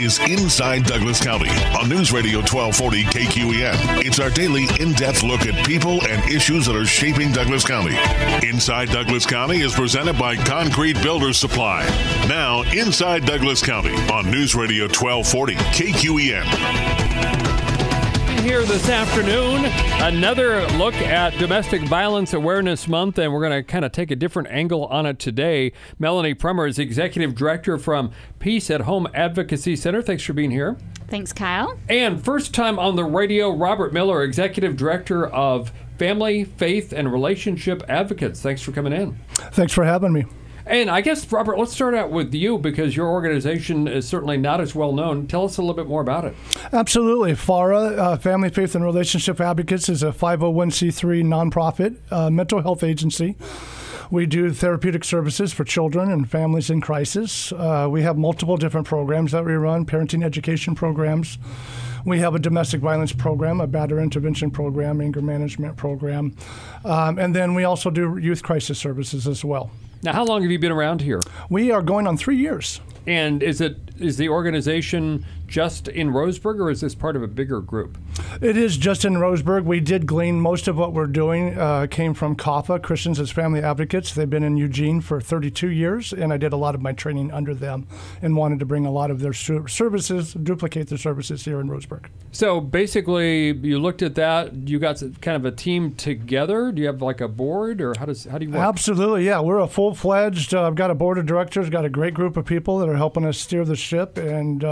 is Inside Douglas County on News Radio 1240 KQEN. It's our daily in-depth look at people and issues that are shaping Douglas County. Inside Douglas County is presented by Concrete Builders Supply. Now, Inside Douglas County on News Radio 1240 KQEN. Here this afternoon, another look at Domestic Violence Awareness Month, and we're going to kind of take a different angle on it today. Melanie Prummer is Executive Director from Peace at Home Advocacy Center. Thanks for being here. Thanks, Kyle. And first time on the radio, Robert Miller, Executive Director of Family, Faith, and Relationship Advocates. Thanks for coming in. Thanks for having me. And I guess, Robert, let's start out with you because your organization is certainly not as well known. Tell us a little bit more about it. Absolutely. FARA, Family, Faith, and Relationship Advocates, is a 501c3 nonprofit mental health agency. We do therapeutic services for children and families in crisis. We have multiple different programs that we run, parenting education programs. We have a domestic violence program, a battery intervention program, anger management program. And then we also do youth crisis services as well. Now, how long have you been around here? We are going on 3 years. And is the organization just in Roseburg, or is this part of a bigger group? It is just in Roseburg. We did glean most of what we're doing came from CAFA, Christians as Family Advocates. They've been in Eugene for 32 years, and I did a lot of my training under them and wanted to bring a lot of their services, duplicate their services here in Roseburg. So basically, you looked at that, you got kind of a team together. Do you have like a board, or how do you work? Absolutely, yeah. We're a full-fledged, I've got a board of directors, got a great group of people that are helping us steer the ship and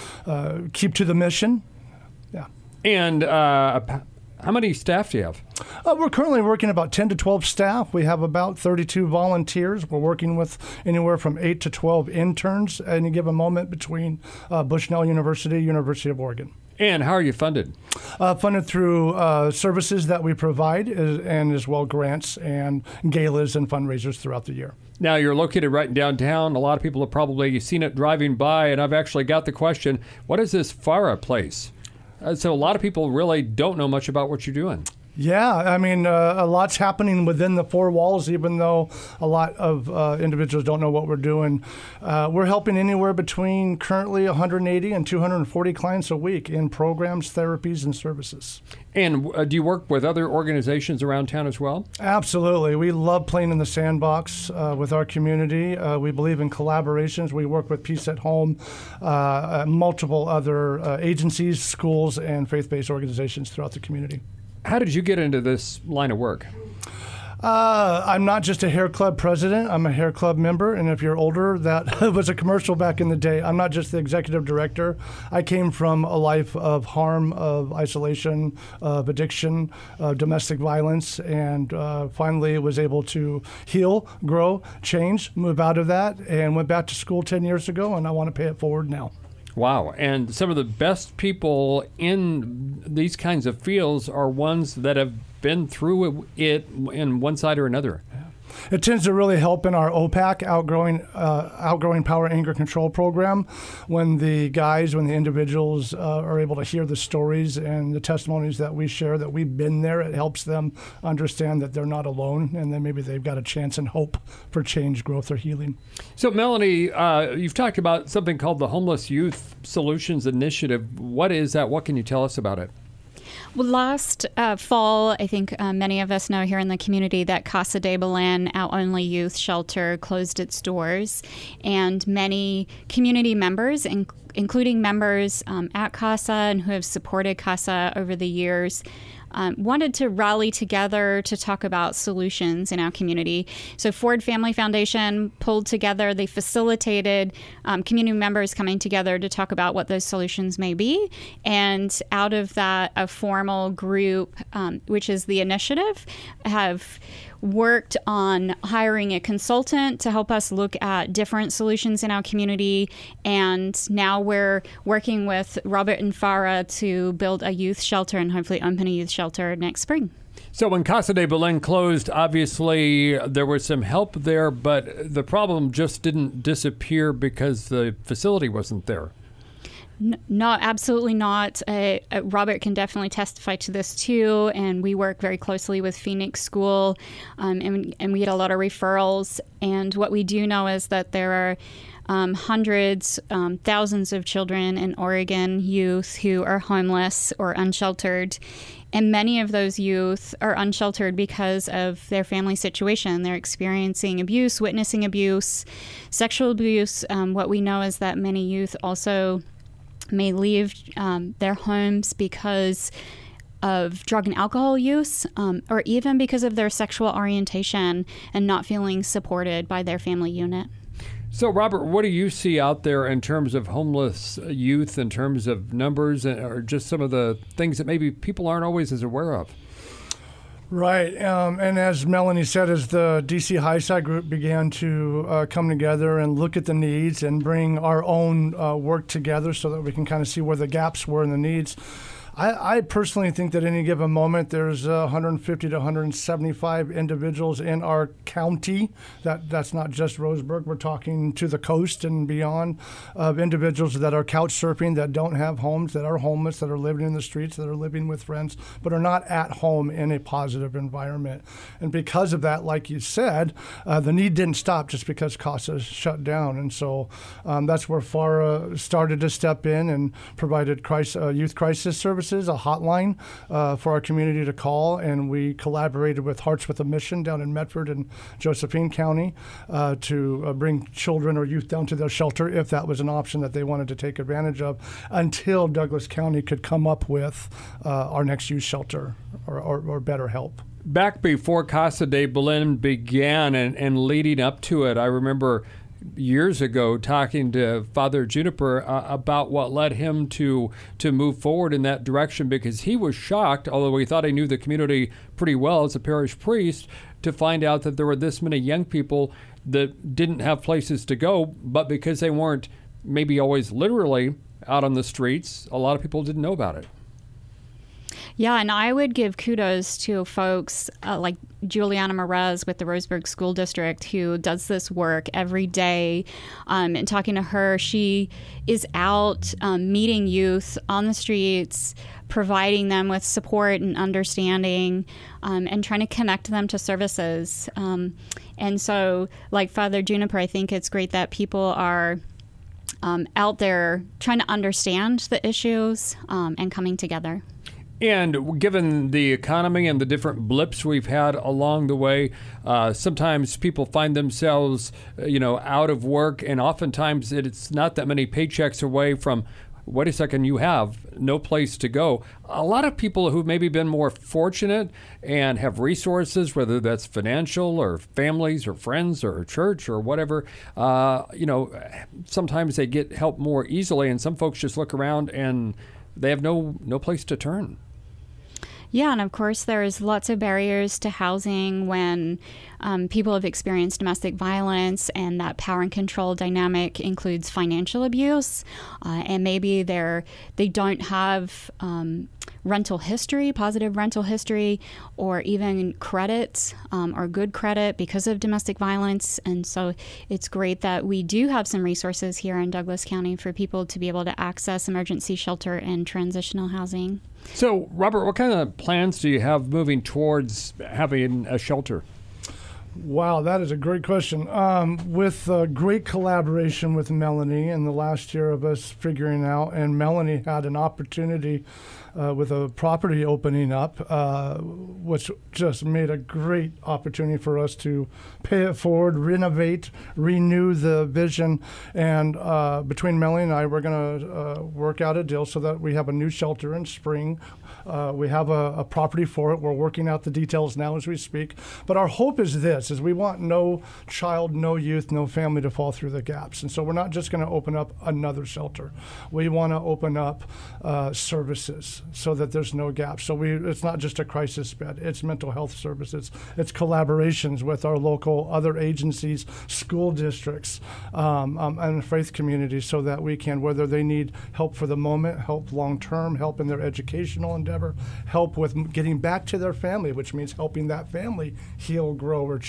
keep to the mission. Yeah. And how many staff do you have? We're currently working about 10 to 12 staff. We have about 32 volunteers. We're working with anywhere from 8 to 12 interns at any given moment between Bushnell University, University of Oregon. And how are you funded? Funded through services that we provide and as well grants and galas and fundraisers throughout the year. Now, you're located right in downtown. A lot of people have probably seen it driving by, and I've actually got the question, what is this FARA place? So a lot of people really don't know much about what you're doing. Yeah, I mean, a lot's happening within the four walls, even though a lot of individuals don't know what we're doing. We're helping anywhere between currently 180 and 240 clients a week in programs, therapies, and services. And do you work with other organizations around town as well? Absolutely. We love playing in the sandbox with our community. We believe in collaborations. We work with Peace at Home, multiple other agencies, schools, and faith-based organizations throughout the community. How did you get into this line of work? I'm not just a hair club president. I'm a hair club member. And if you're older, that was a commercial back in the day. I'm not just the executive director. I came from a life of harm, of isolation, of addiction, domestic violence, and finally was able to heal, grow, change, move out of that, and went back to school 10 years ago, and I want to pay it forward now. Wow. And some of the best people in these kinds of fields are ones that have been through it in one side or another. It tends to really help in our OPAC, Outgrowing Power Anger Control program, when the individuals are able to hear the stories and the testimonies that we share, that we've been there. It helps them understand that they're not alone, and then maybe they've got a chance and hope for change, growth, or healing. So, Melanie, you've talked about something called the Homeless Youth Solutions Initiative. What is that? What can you tell us about it? Well, last fall, I think many of us know here in the community that Casa de Belen, our only youth shelter, closed its doors. And many community members, including members at Casa and who have supported Casa over the years, wanted to rally together to talk about solutions in our community. So Ford Family Foundation pulled together, they facilitated community members coming together to talk about what those solutions may be. And out of that, a formal group, which is the initiative, have worked on hiring a consultant to help us look at different solutions in our community. And now we're working with Robert and FARA to build a youth shelter and hopefully open a youth shelter next spring. So when Casa de Belen closed, obviously there was some help there, but the problem just didn't disappear because the facility wasn't there. No, absolutely not. Robert can definitely testify to this too. And we work very closely with Phoenix School, and we get a lot of referrals. And what we do know is that there are hundreds, thousands of children in Oregon, youth who are homeless or unsheltered. And many of those youth are unsheltered because of their family situation. They're experiencing abuse, witnessing abuse, sexual abuse. What we know is that many youth also may leave their homes because of drug and alcohol use, or even because of their sexual orientation and not feeling supported by their family unit. So, Robert, what do you see out there in terms of homeless youth, in terms of numbers, or just some of the things that maybe people aren't always as aware of? Right. And as Melanie said, as the DC High Side Group began to come together and look at the needs and bring our own work together so that we can kind of see where the gaps were in the needs, I personally think that any given moment there's 150 to 175 individuals in our county. That's not just Roseburg. We're talking to the coast and beyond, of individuals that are couch surfing, that don't have homes, that are homeless, that are living in the streets, that are living with friends, but are not at home in a positive environment. And because of that, like you said, the need didn't stop just because CASA shut down. And so that's where FARA started to step in and provided youth crisis services, a hotline for our community to call, and we collaborated with Hearts with a Mission down in Medford and Josephine County to bring children or youth down to their shelter if that was an option that they wanted to take advantage of, until Douglas County could come up with our next youth shelter or better help. Back before Casa de Belen began and leading up to it, I remember years ago talking to Father Juniper about what led him to move forward in that direction, because he was shocked, although he thought he knew the community pretty well as a parish priest, to find out that there were this many young people that didn't have places to go, but because they weren't maybe always literally out on the streets, a lot of people didn't know about it. Yeah, and I would give kudos to folks like Juliana Merez with the Roseburg School District, who does this work every day. And talking to her, she is out meeting youth on the streets, providing them with support and understanding, and trying to connect them to services. And so, like Father Juniper, I think it's great that people are out there trying to understand the issues and coming together. And given the economy and the different blips we've had along the way, sometimes people find themselves, out of work, and oftentimes it's not that many paychecks away from, wait a second, you have no place to go. A lot of people who've maybe been more fortunate and have resources, whether that's financial or families or friends or church or whatever, sometimes they get help more easily, and some folks just look around and they have no place to turn. Yeah, and of course there's lots of barriers to housing when people have experienced domestic violence, and that power and control dynamic includes financial abuse, and maybe they don't have rental history, positive rental history, or even credit or good credit because of domestic violence. And so it's great that we do have some resources here in Douglas County for people to be able to access emergency shelter and transitional housing. So, Robert, what kind of plans do you have moving towards having a shelter? Wow, that is a great question. With great collaboration with Melanie in the last year of us figuring out, and Melanie had an opportunity with a property opening up, which just made a great opportunity for us to pay it forward, renovate, renew the vision. And between Melanie and I, we're going to work out a deal so that we have a new shelter in spring. We have a property for it. We're working out the details now as we speak. But our hope is this, is we want no child, no youth, no family to fall through the gaps. And so we're not just going to open up another shelter. We want to open up services so that there's no gaps. So it's not just a crisis bed. It's mental health services. It's collaborations with our local other agencies, school districts, and faith communities, so that we can, whether they need help for the moment, help long-term, help in their educational endeavor, help with getting back to their family, which means helping that family heal, grow, or change.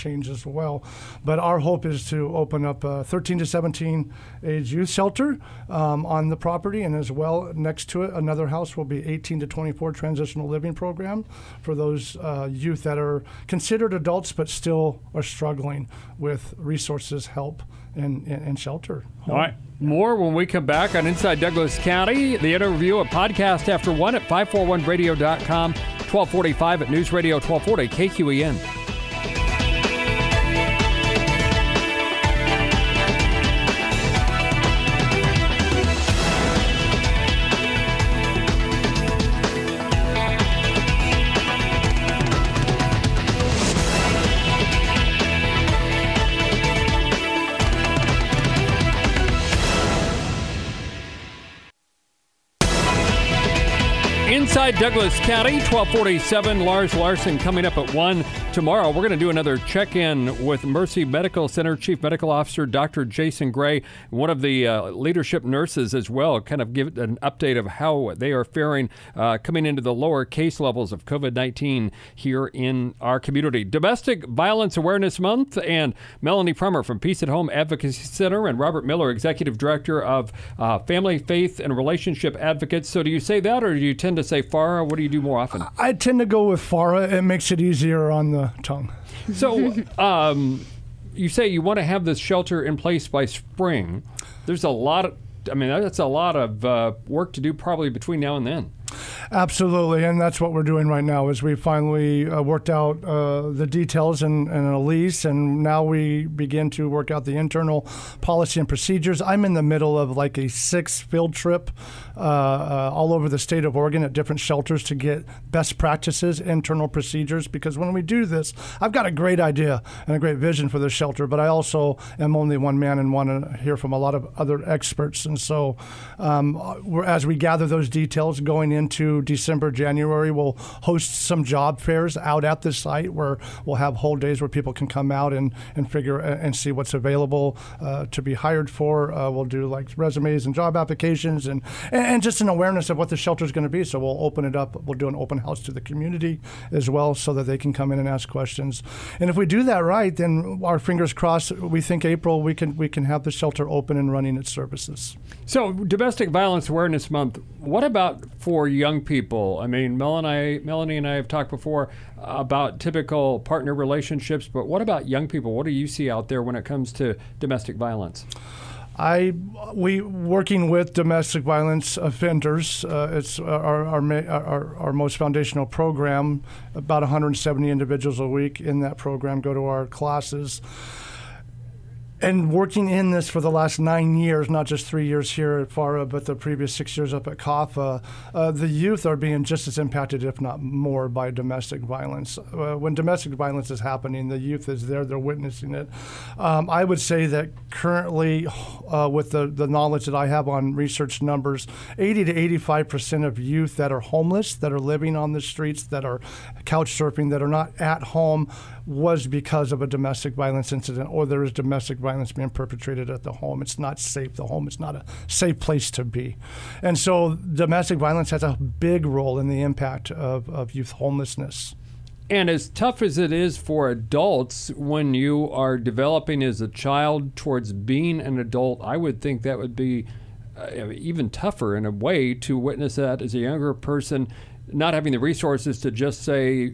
change as well. But our hope is to open up a 13 to 17 age youth shelter on the property, and as well next to it, another house will be 18 to 24 transitional living program for those youth that are considered adults but still are struggling with resources, help, and shelter. All right. More when we come back on Inside Douglas County. The interview, a podcast after 1 at 541radio.com, 1245 at News Radio 1240 KQEN. Inside Douglas County, 1247. Lars Larson coming up at 1 tomorrow. We're going to do another check-in with Mercy Medical Center Chief Medical Officer Dr. Jason Gray, one of the leadership nurses as well, kind of give an update of how they are faring coming into the lower case levels of COVID-19 here in our community. Domestic Violence Awareness Month, and Melanie Prummer from Peace at Home Advocacy Center and Robert Miller, Executive Director of Family, Faith, and Relationship Advocates. So do you say that, or do you tend to say FARA? What do you do more often? I tend to go with FARA. It makes it easier on the tongue. So you say you want to have this shelter in place by spring. There's a lot of, that's a lot of work to do probably between now and then. Absolutely, and that's what we're doing right now. Is we finally worked out the details and a lease, and now we begin to work out the internal policy and procedures. I'm in the middle of like a 6 field trip all over the state of Oregon at different shelters to get best practices, internal procedures, because when we do this, I've got a great idea and a great vision for the shelter, but I also am only one man and want to hear from a lot of other experts. And so as we gather those details going into December, January, we'll host some job fairs out at the site where we'll have whole days where people can come out and figure and see what's available to be hired for. We'll do like resumes and job applications and just an awareness of what the shelter is going to be. So we'll open it up. We'll do an open house to the community as well so that they can come in and ask questions. And if we do that right, then our fingers crossed, we think April we can have the shelter open and running its services. So Domestic Violence Awareness Month, what about for young people? I mean, Melanie and I have talked before about typical partner relationships, but what about young people? What do you see out there when it comes to domestic violence? We working with domestic violence offenders. It's our most foundational program. About 170 individuals a week in that program go to our classes. And working in this for the last 9 years, not just 3 years here at FARA, but the previous 6 years up at CAFA, the youth are being just as impacted, if not more, by domestic violence. When domestic violence is happening, the youth is there, they're witnessing it. I would say that currently, with the knowledge that I have on research numbers, 80 to 85% of youth that are homeless, that are living on the streets, that are couch surfing, that are not at home, was because of a domestic violence incident, or there is domestic violence being perpetrated at the home. It's not safe. The home is not a safe place to be. And so domestic violence has a big role in the impact of youth homelessness. And as tough as it is for adults when you are developing as a child towards being an adult, I would think that would be even tougher in a way to witness that as a younger person, not having the resources to just say,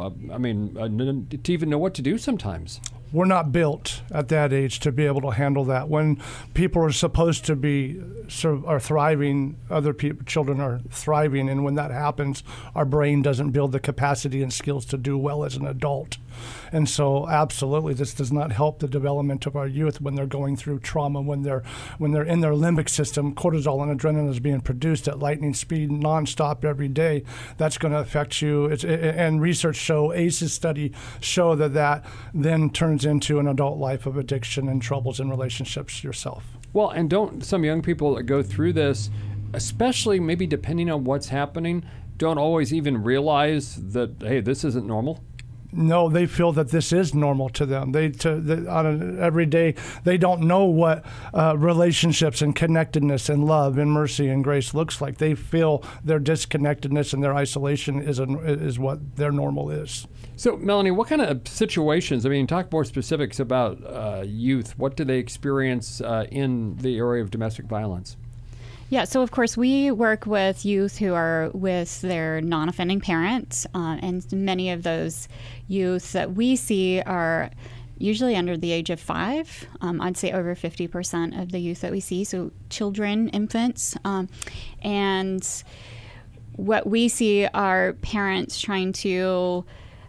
to even know what to do sometimes. We're not built at that age to be able to handle that. When people are supposed to be are thriving, other children are thriving, and when that happens, our brain doesn't build the capacity and skills to do well as an adult. And so, absolutely, this does not help the development of our youth when they're going through trauma, when they're in their limbic system. Cortisol and adrenaline is being produced at lightning speed, nonstop every day. That's going to affect you. And research ACEs study show that then turns into an adult life of addiction and troubles in relationships yourself. Well, and don't some young people that go through this, especially maybe depending on what's happening, don't always even realize that, hey, this isn't normal? No, they feel that this is normal to them. On an every day, they don't know what relationships and connectedness and love and mercy and grace looks like. They feel their disconnectedness and their isolation is what their normal is. So, Melanie, what kind of situations, talk more specifics about youth. What do they experience in the area of domestic violence? Yeah, so of course we work with youth who are with their non-offending parents, and many of those youth that we see are usually under the age of 5. I'd say over 50% of the youth that we see, so children, infants, and what we see are parents trying to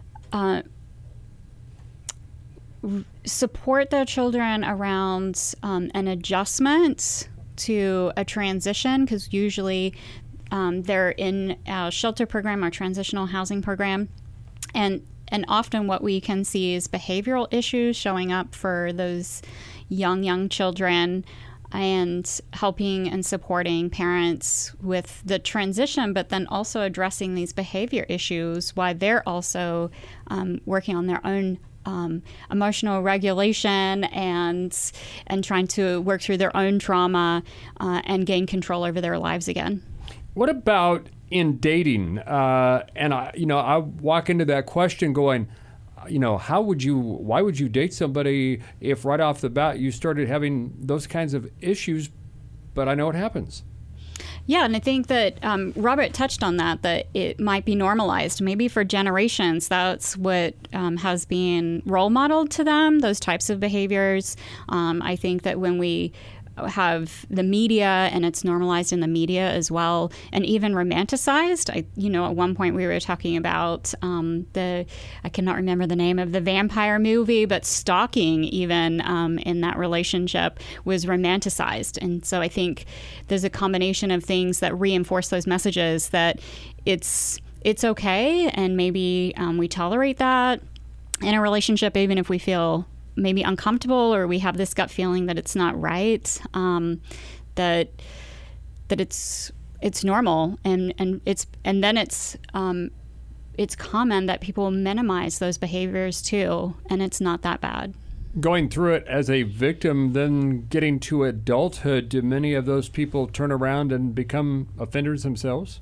support their children around an adjustment to a transition, because usually they're in a shelter program or transitional housing program, and often what we can see is behavioral issues showing up for those young children, and helping and supporting parents with the transition, but then also addressing these behavior issues while they're also working on their own emotional regulation and trying to work through their own trauma and gain control over their lives again. What about in dating? I walk into that question going, why would you date somebody if right off the bat you started having those kinds of issues? But I know it happens. Yeah, and I think that Robert touched on that it might be normalized. Maybe for generations, that's what has been role modeled to them, those types of behaviors. I think that when we have the media, and it's normalized in the media as well, and even romanticized. At one point we were talking about I cannot remember the name of the vampire movie, but stalking even in that relationship was romanticized. And so I think there's a combination of things that reinforce those messages that it's okay, and maybe we tolerate that in a relationship, even if we feel maybe uncomfortable or we have this gut feeling that it's not right, that it's normal, and then it's common that people minimize those behaviors too, and it's not that bad. Going through it as a victim, then getting to adulthood, do many of those people turn around and become offenders themselves?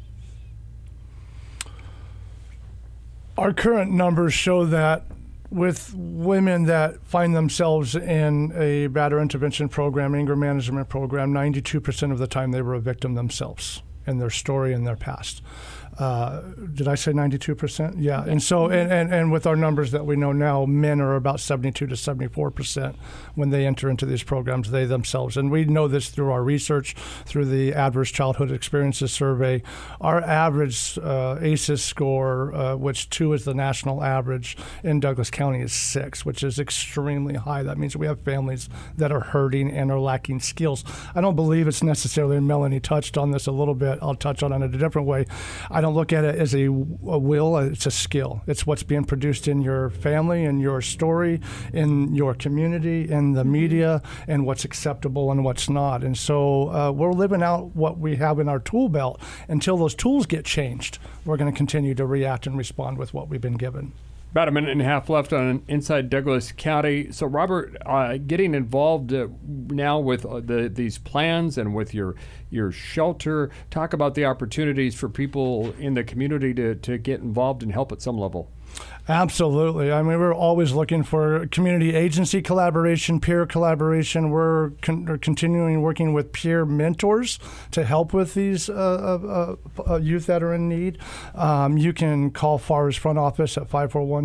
Our current numbers show that with women that find themselves in a batterer intervention program, anger management program, 92% of the time they were a victim themselves in their story and their past. Did I say 92%? Yeah. And so, and with our numbers that we know now, men are about 72 to 74% when they enter into these programs, they themselves. And we know this through our research, through the Adverse Childhood Experiences Survey. Our average ACEs score, which 2 is the national average in Douglas County, is 6, which is extremely high. That means we have families that are hurting and are lacking skills. I don't believe it's necessarily, Melanie touched on this a little bit, I'll touch on it in a different way. I don't look at it as a will, it's a skill. It's what's being produced in your family, in your story, in your community, in the media, and what's acceptable and what's not. And so we're living out what we have in our tool belt. Until those tools get changed, we're going to continue to react and respond with what we've been given. About a minute and a half left on Inside Douglas County. So, Robert, getting involved now with these plans and with your shelter, talk about the opportunities for people in the community to get involved and help at some level. Absolutely. I mean, we're always looking for community agency collaboration, peer collaboration. We're continuing working with peer mentors to help with these youth that are in need. You can call FAR's front office at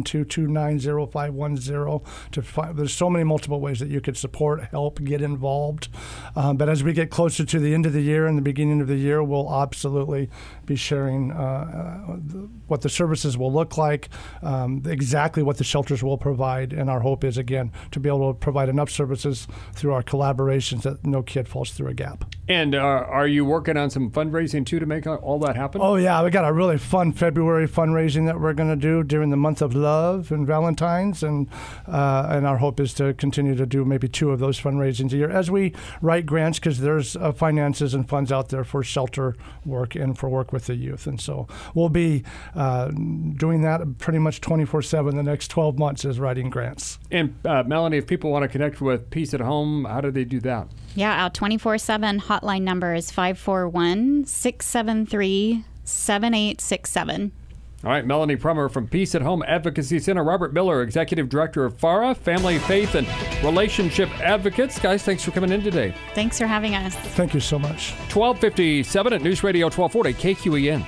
541-229-0510. There's so many multiple ways that you could support, help, get involved. But as we get closer to the end of the year and the beginning of the year, we'll absolutely be sharing what the services will look like, exactly what the shelters will provide, and our hope is, again, to be able to provide enough services through our collaborations that no kid falls through a gap. And are you working on some fundraising, too, to make all that happen? Oh, yeah. We got a really fun February fundraising that we're going to do during the month of love and Valentine's, and our hope is to continue to do maybe 2 of those fundraisings a year. As we right write grants because there's finances and funds out there for shelter work and for work with the youth. And so we'll be doing that pretty much 24/7 the next 12 months is writing grants. And Melanie, if people want to connect with Peace at Home, how do they do that? Yeah, our 24/7 hotline number is 541-673-7867. All right, Melanie Prummer from Peace at Home Advocacy Center. Robert Miller, Executive Director of FARA, Family, Faith, and Relationship Advocates. Guys, thanks for coming in today. Thanks for having us. Thank you so much. 12:57 at News Radio 1240 KQEN.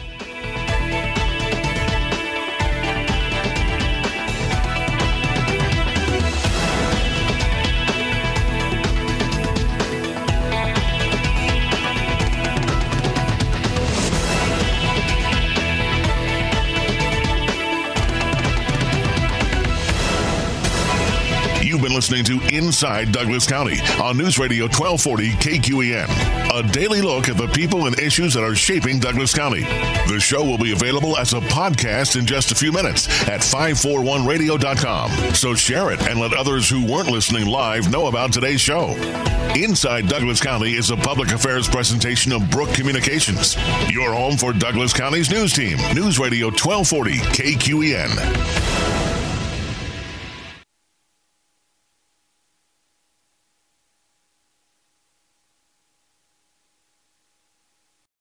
Listening to Inside Douglas County on News Radio 1240 KQEN. A daily look at the people and issues that are shaping Douglas County. The show will be available as a podcast in just a few minutes at 541radio.com. So share it and let others who weren't listening live know about today's show. Inside Douglas County is a public affairs presentation of Brook Communications, your home for Douglas County's news team. News Radio 1240 KQEN.